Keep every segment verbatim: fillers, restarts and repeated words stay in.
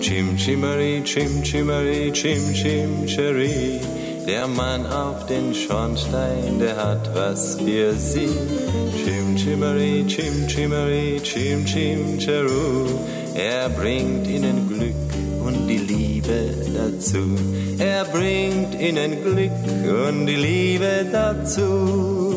Chim Chimmery, Chim Chimmery, Chim Chim Cherry. Der Mann auf den Schornstein, der hat was für sie. Chim Chimmery, Chim Chimmery, Chim Chim Cheru. Er bringt ihnen Glück und die Liebe dazu. Er bringt ihnen Glück und die Liebe dazu.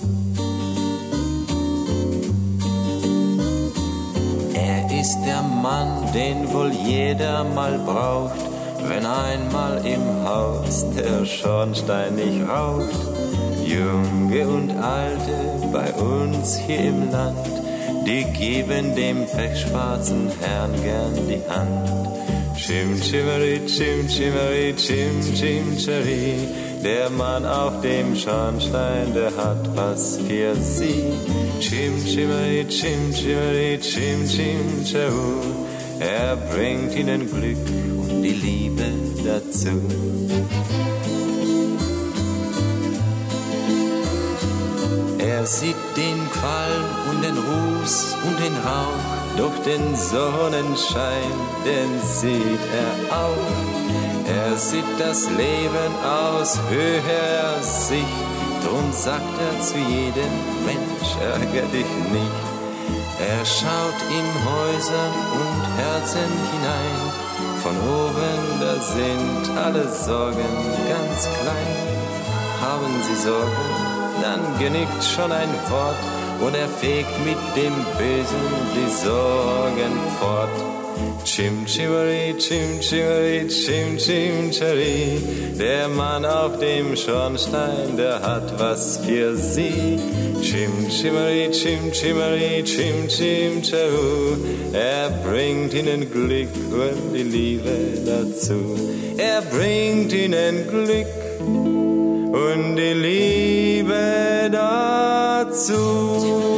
Er ist der Mann, den wohl jeder mal braucht, wenn einmal im Haus der Schornstein nicht raucht. Junge und Alte bei uns hier im Land, die geben dem pechschwarzen Herrn gern die Hand. Chim Chimmery, Chim Chimmery, Chim Chim Cherry. Der Mann auf dem Schornstein, der hat was für sie. Chim Chimmery, Chim Chimmery, Chim Chim Cheru. Er bringt ihnen Glück und die Liebe dazu. Er sieht den Qualm und den Ruß und den Rauch, doch den Sonnenschein, den sieht er auch. Er sieht das Leben aus höherer Sicht, drum sagt er zu jedem, Mensch, ärger dich nicht. Er schaut in Häuser und Herzen hinein, von oben, da sind alle Sorgen ganz klein. Haben Sie Sorgen, dann genügt schon ein Wort, und er fegt mit dem Bösen die Sorgen fort. Chim Chimmery, Chim Chimmery, Chim Chim Cherry. Der Mann auf dem Schornstein, der hat was für sie. Chim Chimmery, Chim Chimmery, Chim Chim Cheru. Er bringt ihnen Glück und die Liebe dazu. Er bringt ihnen Glück und die Liebe dazu.